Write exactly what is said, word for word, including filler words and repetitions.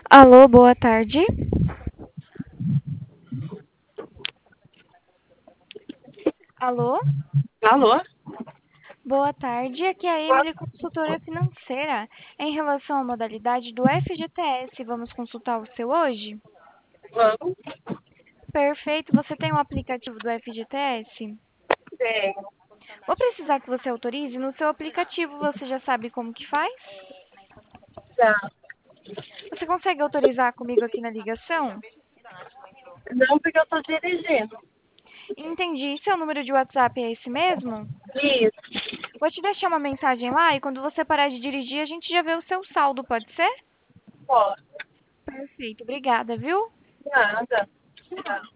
Alô, boa tarde. Alô, Alô? boa tarde. Aqui é a Emily, consultora financeira. Em relação à modalidade do F G T S, vamos consultar o seu hoje? Vamos? Perfeito. Você tem o aplicativo do F G T S? Tem. Vou precisar que você autorize. No seu aplicativo, você já sabe como que faz? Já. Você consegue autorizar comigo aqui na ligação? Não, porque eu tô dirigindo. Entendi. Seu número de WhatsApp é esse mesmo? Isso. Vou te deixar uma mensagem lá e quando você parar de dirigir, a gente já vê o seu saldo, pode ser? Pode. Perfeito. Obrigada, viu? Nada.